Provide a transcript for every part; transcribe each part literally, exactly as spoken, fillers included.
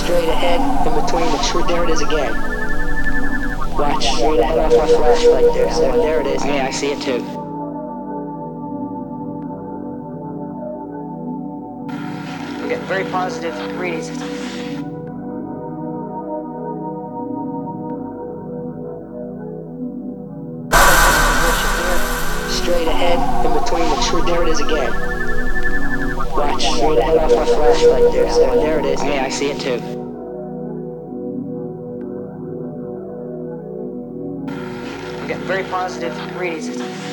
straight ahead, in between the tree. There it is again. Watch straight ahead off my flashlight there, sir. There it is. Hey, I see it too. We get very positive readings. Straight ahead, in between the tree. There it is again. Watch straight ahead off my flashlight there, sir. There it is. Hey, I see it too. We get very positive readings.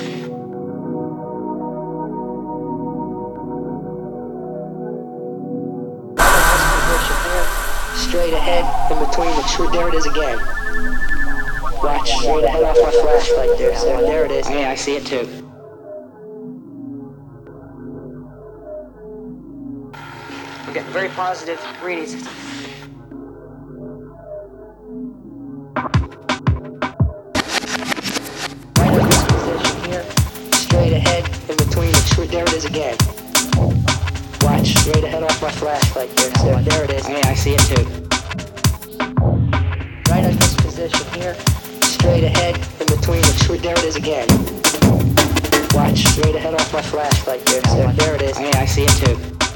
Straight ahead, in between the tree. There it is again. Watch straight ahead off my flashlight there, sir. There it is. Hey, I see it too. We get very positive readings. Right in this position here. Straight ahead, in between the tree. There it is again. Watch straight ahead off my flashlight there, sir. There it is. Hey, I see it too. Right in this position here. Straight ahead, in between the tree. There it is again. Watch straight ahead off my flashlight there, sir. There it is. Hey, I see it too.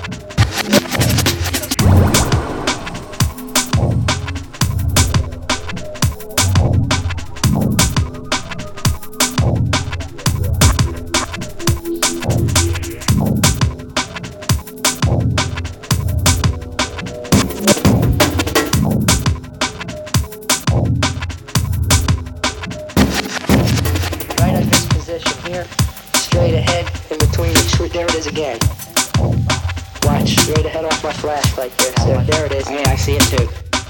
Here, straight ahead, in between the tree. There it is again. Watch straight ahead off my flashlight there, sir. There it is. Hey, I see it too.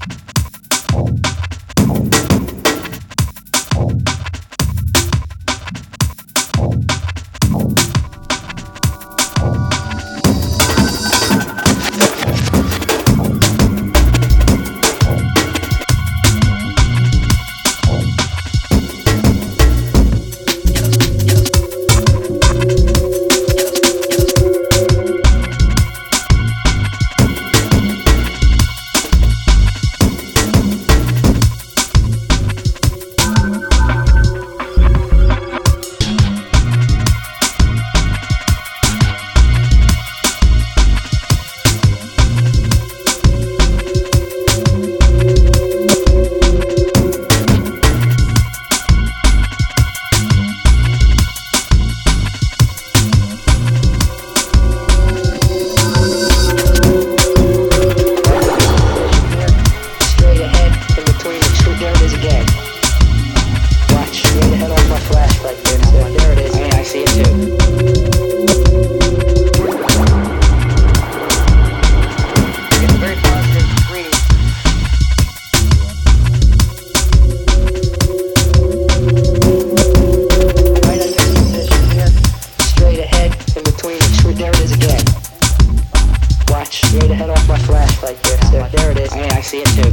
Hey, I see it too.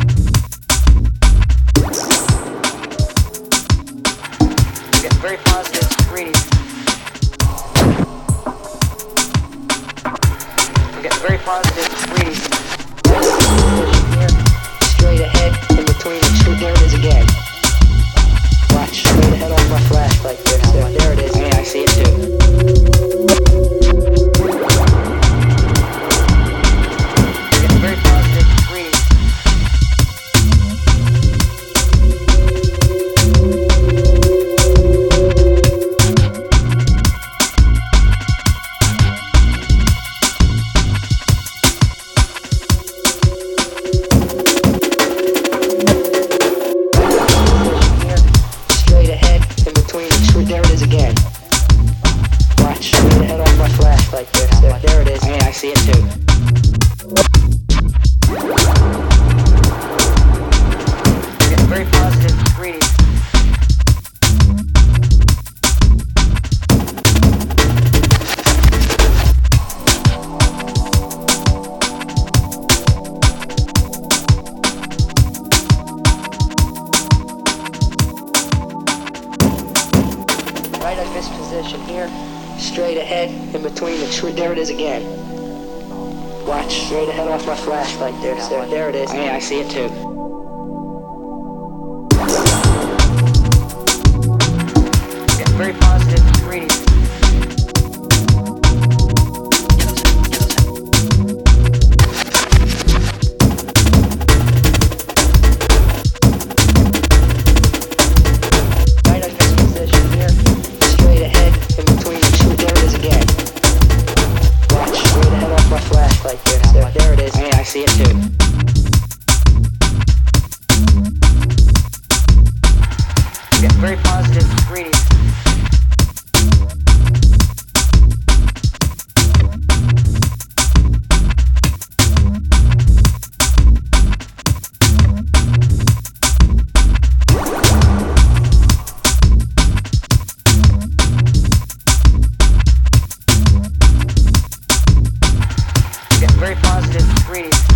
We get very positive readings. We get very positive readings. Here, straight ahead, in between the tree. There it is again. Watch straight ahead off my flashlight there, sir. There it is. Hey, I see it too. There it is again. Watch straight ahead off my flashlight there, sir. There it is. Hey, I see it too. We get very positive readings. Right on this position here, straight ahead, in between the tree. There it is again. Watch straight ahead off my flashlight. There, there, there it is. Hey, I see it too. It's very positive reading. Right on this position here. Straight ahead in between the two. There it is again. Watch straight ahead off my flashlight. There, there, there it is. Hey, I see it too. It's very positive reading. It's very positive reading.